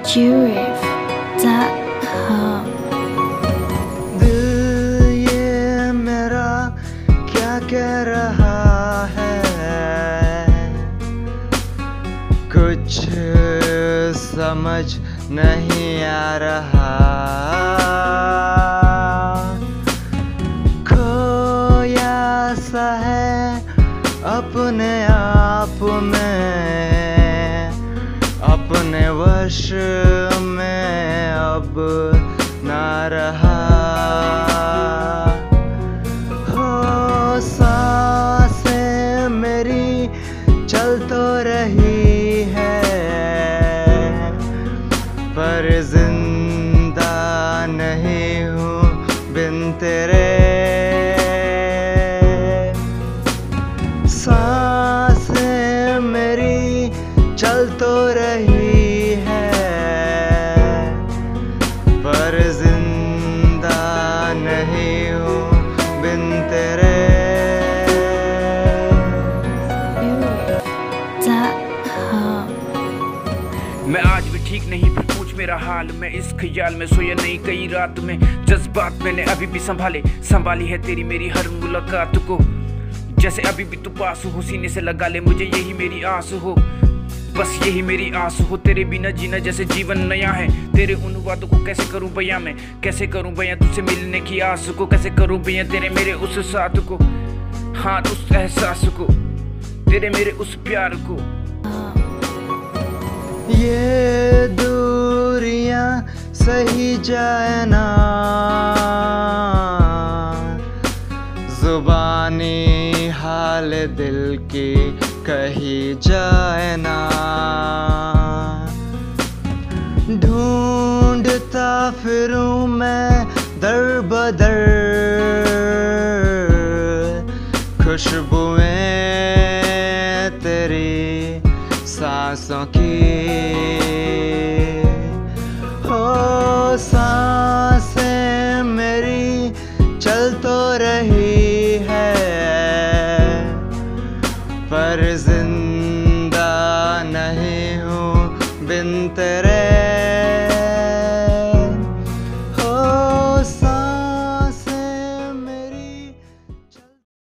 jurif.com। दिल ये मेरा क्या कह रहा है, कुछ समझ नहीं आ रहा। खोया सा है अपने आप में, अपने वश में अब ना रहा। हो सांसें मेरी चल तो रही है, पर जिंदा नहीं हूँ बिन तेरे। सांसें मेरी चल तो रही है, पर जिंदा नहीं हूँ बिन तेरे। jurif.com। मैं आज भी ठीक नहीं, फिर पूछ मेरा हाल। मैं इस ख्याल में सोया नहीं कई रात में, जज्बात मैंने अभी भी संभाली है तेरी मेरी हर मुलाकात को। जैसे अभी भी तू पास हो, सीने से लगा ले मुझे, यही मेरी आस हो, बस यही मेरी आस हो। तेरे बिना जीना जैसे जीवन नया है, तेरे उन वादों को कैसे करूं बयां मैं, कैसे करूं बयां तुझसे मिलने की आस को, कैसे करूं बयां तेरे मेरे उस साथ को, हाँ उस एहसास को, तेरे मेरे उस प्यार को। ये दूरियां सही जाए ना, जुबानी हाल दिल की कही जाए ना। ढूंढता फिरूं मैं दर बदर खुशबुएं तेरी सांसों की। हो सांसें मेरी चल तो रही